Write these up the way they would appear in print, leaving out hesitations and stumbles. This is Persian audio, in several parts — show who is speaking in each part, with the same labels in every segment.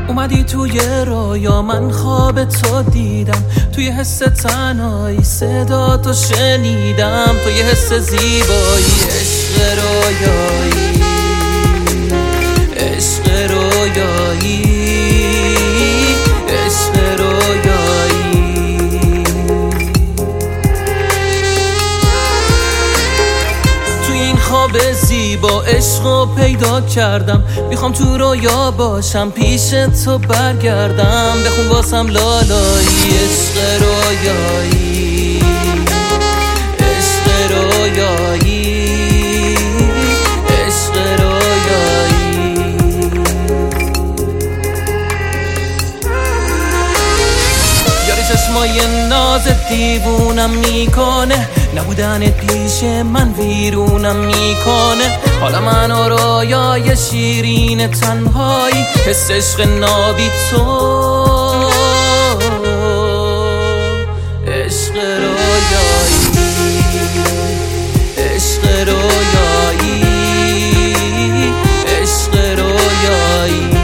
Speaker 1: اومدی توی رویا، من خواب تو دیدم، توی حس تنهایی صدا تو شنیدم، توی حس زیبایی عشق رویایی، عشق رویایی، عشق رویایی. توی این خواب زیبا عشقو پیدا کردم، میخوام تو رویا باشم، پیش تو برگردم، بخون واسم لالایی. عشق رویایی، عشق رویایی، عشق رویایی. یاری چشمای نازت دیوونم میکنه، نبودن پیش من ویرونم میکنه، حالا من و رویای شیرین تنهایی، حس عشق نابی تو، عشق رویایی، عشق رویایی، عشق رویایی.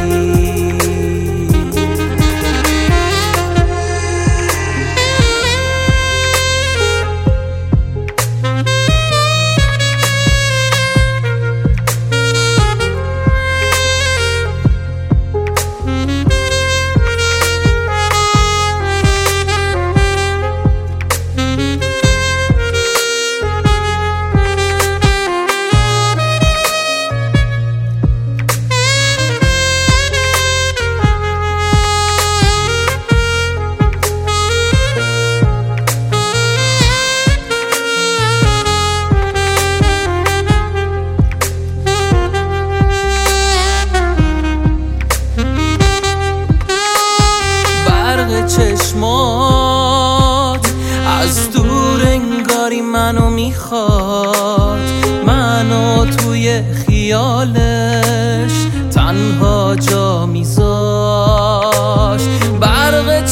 Speaker 1: چشمات از دور انگاری منو میخواد، منو توی خیالش تنها جا میذاشت. برق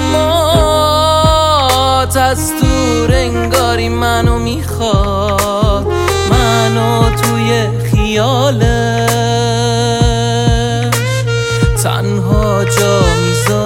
Speaker 1: چشمات از دور انگاری منو میخواد، منو توی خیالش تنها جا میذاشت.